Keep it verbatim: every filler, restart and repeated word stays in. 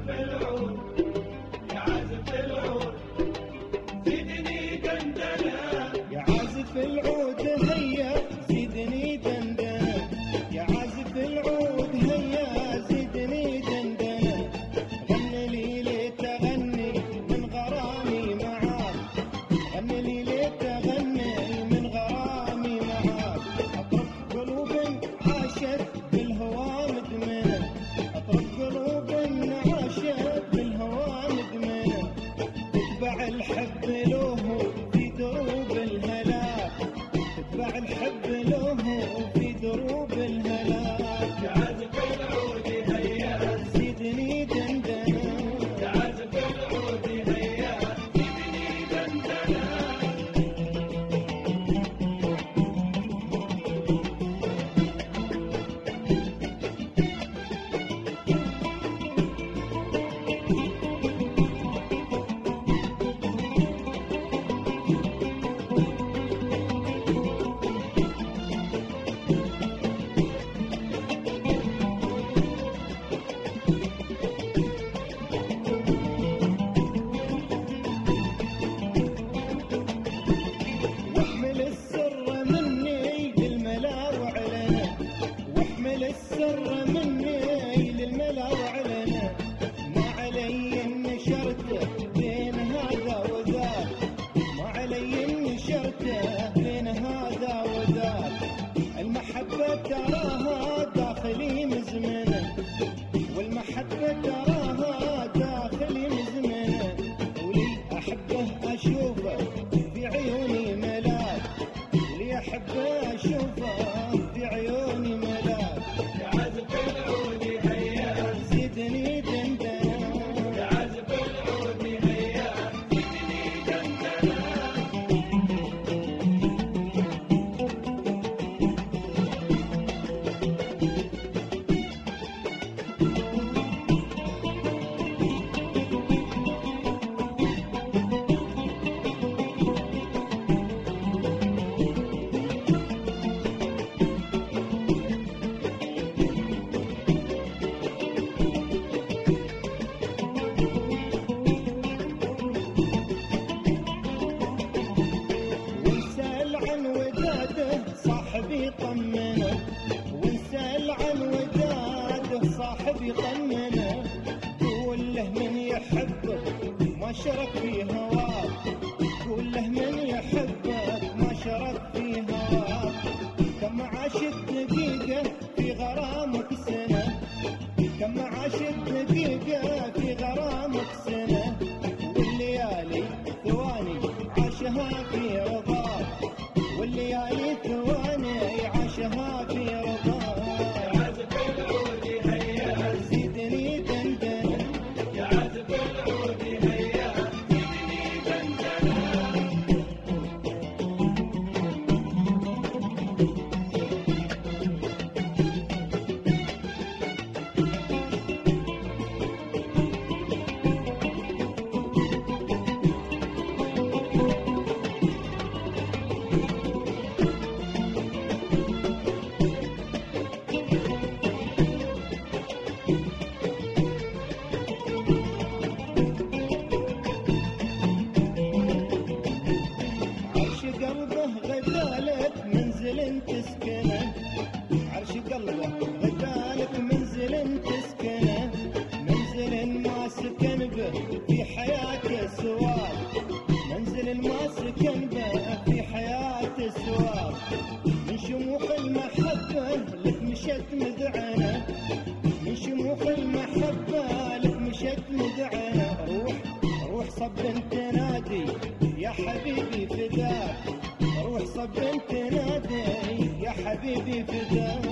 عازف العود يا عازف العود زدني دندنة يا عازف العود هيا زدني دندنة يا عازف العود هيا زدني دندنة غني لي ليت أغني من غرامي معاك غني لي ليت أغني من غرامي معاك أطرف قلوب عاشت بالهوى مدمنة أطرف قلوب عاشت بالهوى مدمنة تتبع الحب له في دروب الهلاك تتبع الحب له في دروب الهلاك يا عازف العود هيا زدني دندنة يا عازف العود هيا زدني دندنة واحمل السر مني للملا وعلنا واحمل السر مني للملا وعلنا ما علي ان شرته بين هذا وذاك ما علي ان شرته بين هذا وذاك المحبة تراها داخلي مزمنة والمحبة تراها داخلي مزمنة ولي أحبه أشوفه في عيوني ملاك ولي أحبه أشوفه في عيوني ملاك يا عازف العود هيا زدني دندنة يا عازف العود هيا زدني دندنة وانسأل عن وداده صاحبي طمنه وانسأل عن وداده صاحبي طمنه قول له من يحبك ما شرك في هواك قول له من يحبك ما شرك في هواك كم عاشت دقيقة في غرامك سنة كم عاشت دقيقة في غرامك سنة والليالي ثواني عاشها في رضاك والليالي ثواني عاشها في رضاك يا عازف العود هيا زدني دندنة يا عازف العود هيا زدني دندنة عرش قلبه غدالك منزل تسكنه عرش قلبه غدالك منزل تسكنه منزل ما سكن به في حياته سواك منزل ما سكن به في حياته سواك من شموخ المحبة لك مشت مذعنة من شموخ المحبة لك مشت مذعنة روح روح صب انت نادي يا حبيبي فداك روح صب انت نادي يا حبيبي فداك